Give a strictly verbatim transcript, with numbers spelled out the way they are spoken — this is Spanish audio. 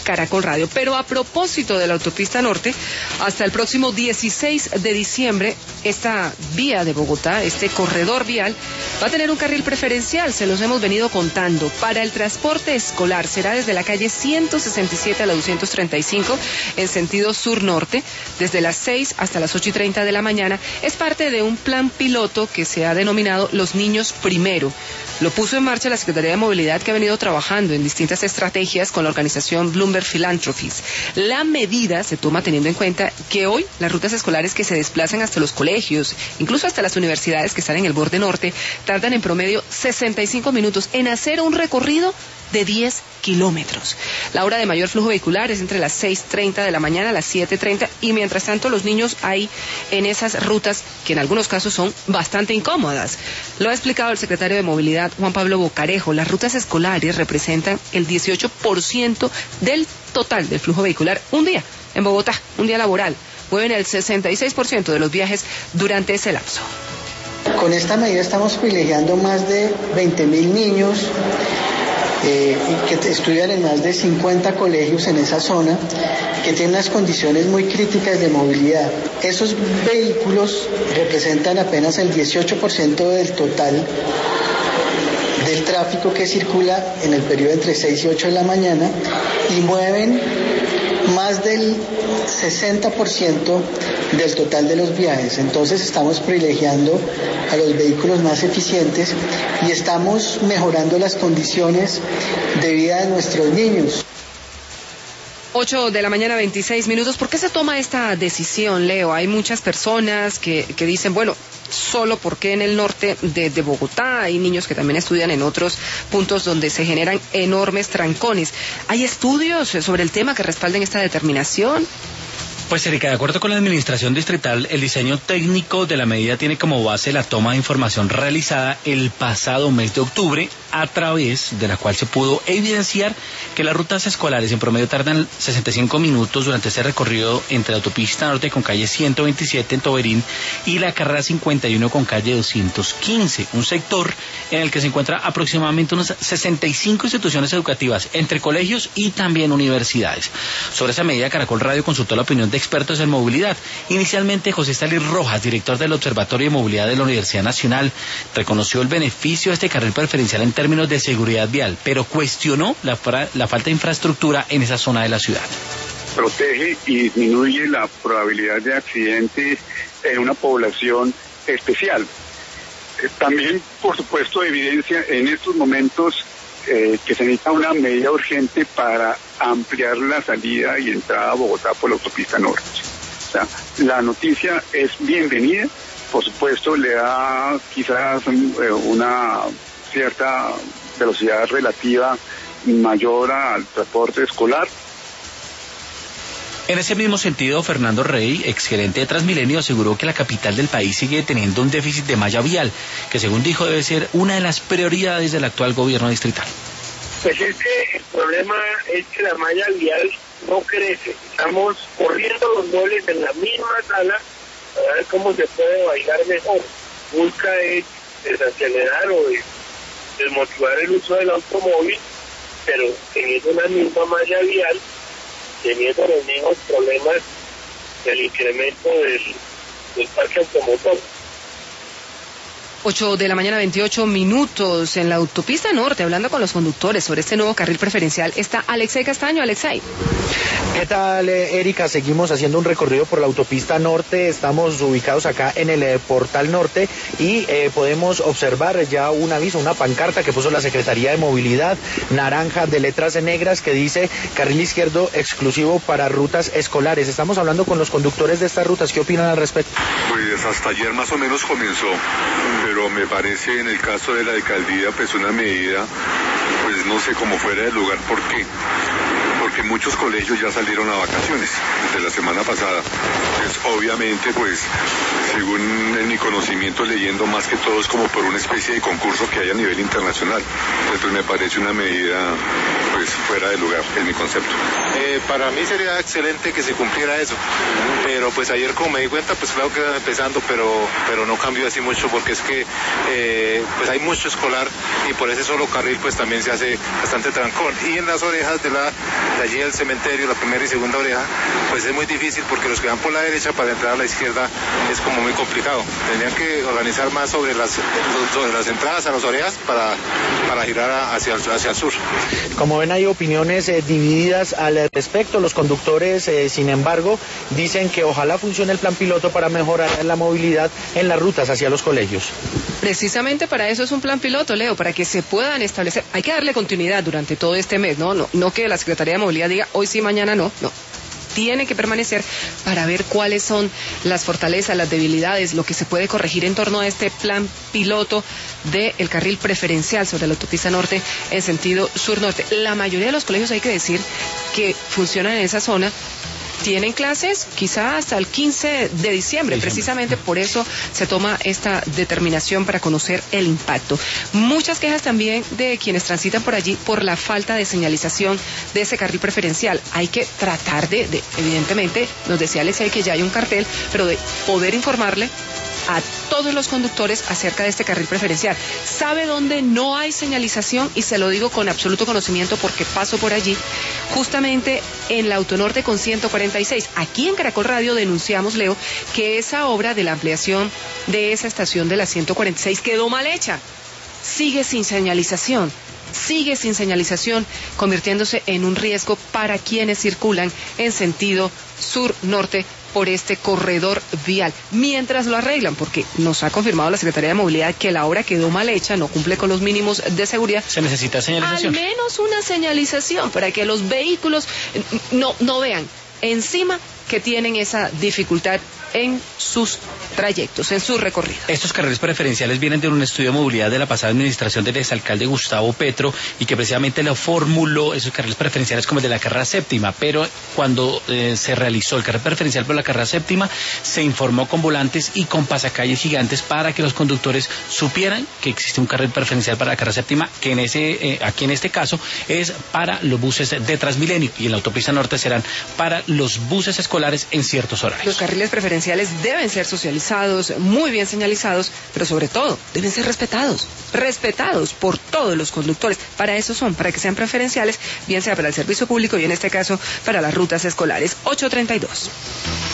Caracol Radio. Pero a propósito de la autopista norte, hasta el próximo dieciséis de diciembre, esta vía de Bogotá, este corredor vial, va a tener un carril preferencial, se los hemos venido contando. Para el transporte escolar será desde la calle ciento sesenta y siete a la doscientos treinta y cinco en sentido sur-norte, desde las seis hasta las ocho y treinta de la mañana. Es parte de un plan piloto que se ha denominado Los Niños Primero. Lo puso en marcha la Secretaría de Movilidad, que ha venido trabajando en distintas estrategias con la organización Bloomberg Philanthropies. La medida se toma teniendo en cuenta que hoy las rutas escolares que se desplazan hasta los colegios, incluso hasta las universidades que están en el borde norte, tardan en promedio sesenta y cinco minutos en hacer un recorrido de diez kilómetros. La hora de mayor flujo vehicular es entre las seis y treinta de la mañana a las siete y treinta, y mientras tanto los niños hay en esas rutas que en algunos casos son bastante incómodas. Lo ha explicado el secretario de Movilidad, Juan Pablo Bocarejo. Las rutas escolares representan el dieciocho por ciento del total del flujo vehicular un día en Bogotá, un día laboral. Mueven el sesenta y seis por ciento de los viajes durante ese lapso. Con esta medida estamos privilegiando más de veinte mil niños Eh, que estudian en más de cincuenta colegios en esa zona, que tienen unas condiciones muy críticas de movilidad. Esos vehículos representan apenas el dieciocho por ciento del total del tráfico que circula en el periodo entre seis y ocho de la mañana y mueven más del sesenta por ciento del total de los viajes. Entonces estamos privilegiando a los vehículos más eficientes y estamos mejorando las condiciones de vida de nuestros niños. ocho de la mañana, veintiséis minutos. ¿Por qué se toma esta decisión, Leo? Hay muchas personas que, que dicen, bueno, solo porque en el norte de, de Bogotá hay niños que también estudian en otros puntos donde se generan enormes trancones. ¿Hay estudios sobre el tema que respalden esta determinación? Pues, Erika, de acuerdo con la administración distrital, el diseño técnico de la medida tiene como base la toma de información realizada el pasado mes de octubre, a través de la cual se pudo evidenciar que las rutas escolares en promedio tardan sesenta y cinco minutos durante este recorrido entre la autopista norte con calle ciento veintisiete en Toberín y la carrera cincuenta y uno con calle doscientos quince, un sector en el que se encuentra aproximadamente unas sesenta y cinco instituciones educativas, entre colegios y también universidades. Sobre esa medida, Caracol Radio consultó la opinión de expertos en movilidad. Inicialmente, José Estalis Rojas, director del Observatorio de Movilidad de la Universidad Nacional, reconoció el beneficio de este carril preferencial en términos de seguridad vial, pero cuestionó la, la falta de infraestructura en esa zona de la ciudad. Protege y disminuye la probabilidad de accidentes en una población especial. También, por supuesto, evidencia en estos momentos eh, que se necesita una medida urgente para ampliar la salida y entrada a Bogotá por la autopista norte. O sea, la noticia es bienvenida, por supuesto le da quizás eh, una cierta velocidad relativa mayor al transporte escolar. En ese mismo sentido, Fernando Rey, exgerente de Transmilenio, aseguró que la capital del país sigue teniendo un déficit de malla vial, que según dijo debe ser una de las prioridades del actual gobierno distrital. Pues este, el problema es que la malla vial no crece. Estamos corriendo los muebles en la misma sala para ver cómo se puede bailar mejor. Busca es desacelerar o desmotivar el uso del automóvil, pero teniendo una misma malla vial, teniendo los mismos problemas del incremento del, del parque automotor. ocho de la mañana, veintiocho minutos. En la autopista norte, hablando con los conductores sobre este nuevo carril preferencial, está Alexei Castaño. Alexei. ¿Qué tal, Erika? Seguimos haciendo un recorrido por la autopista norte. Estamos ubicados acá en el eh, portal norte y eh, podemos observar ya un aviso, una pancarta que puso la Secretaría de Movilidad, naranja de letras negras, que dice carril izquierdo exclusivo para rutas escolares. Estamos hablando con los conductores de estas rutas. ¿Qué opinan al respecto? Pues hasta ayer más o menos comenzó, pero me parece en el caso de la alcaldía pues una medida, pues no sé, como fuera de lugar. ¿Por qué? Porque muchos colegios ya salieron a vacaciones desde la semana pasada. Pues obviamente, pues, según en mi conocimiento, leyendo más que todo es como por una especie de concurso que hay a nivel internacional. Entonces, pues, me parece una medida, pues, fuera de lugar, en mi concepto. Eh, para mí sería excelente que se cumpliera eso, pero pues ayer como me di cuenta, pues claro que están empezando, pero, pero no cambió así mucho, porque es que eh, pues hay mucho escolar y por ese solo carril pues también se hace bastante trancón. Y en las orejas de la, de allí el cementerio, la primera y segunda oreja, pues es muy difícil porque los que van por la derecha para entrar a la izquierda es como muy complicado. Tendrían que organizar más sobre las, sobre las entradas a las orejas para, para girar hacia, hacia el sur. Como ven, hay opiniones eh, divididas al respecto. Los conductores, eh, sin embargo, dicen que ojalá funcione el plan piloto para mejorar la movilidad en las rutas hacia los colegios. Precisamente para eso es un plan piloto, Leo, para que se puedan establecer. Hay que darle continuidad durante todo este mes, ¿no? No, no que la Secretaría de Movilidad diga hoy sí, mañana no, no. Tiene que permanecer para ver cuáles son las fortalezas, las debilidades, lo que se puede corregir en torno a este plan piloto del carril preferencial sobre la autopista norte en sentido sur-norte. La mayoría de los colegios, hay que decir, que funcionan en esa zona, tienen clases quizá hasta el quince de diciembre, precisamente por eso se toma esta determinación para conocer el impacto. Muchas quejas también de quienes transitan por allí por la falta de señalización de ese carril preferencial. Hay que tratar de, de evidentemente, nos decía Alexia que ya hay un cartel, pero de poder informarle a todos los conductores acerca de este carril preferencial. ¿Sabe dónde no hay señalización? Y se lo digo con absoluto conocimiento porque paso por allí, justamente en la Autonorte con ciento cuarenta y seis. Aquí en Caracol Radio denunciamos, Leo, que esa obra de la ampliación de esa estación de la ciento cuarenta y seis quedó mal hecha. Sigue sin señalización. Sigue sin señalización, convirtiéndose en un riesgo para quienes circulan en sentido sur-norte por este corredor vial, mientras lo arreglan, porque nos ha confirmado la Secretaría de Movilidad que la obra quedó mal hecha, no cumple con los mínimos de seguridad. Se necesita señalización. Al menos una señalización para que los vehículos no, no vean encima que tienen esa dificultad en sus trayectos, en su recorrido. Estos carriles preferenciales vienen de un estudio de movilidad de la pasada administración del exalcalde Gustavo Petro y que precisamente lo formuló esos carriles preferenciales como el de la carrera séptima, pero cuando eh, se realizó el carril preferencial por la carrera séptima se informó con volantes y con pasacalles gigantes para que los conductores supieran que existe un carril preferencial para la carrera séptima, que en ese eh, aquí en este caso es para los buses de Transmilenio y en la autopista norte serán para los buses escolares en ciertos horarios. Los carriles preferenciales deben ser socializados, muy bien señalizados, pero sobre todo deben ser respetados, respetados por todos los conductores. Para eso son, para que sean preferenciales, bien sea para el servicio público y en este caso para las rutas escolares. ocho treinta y dos.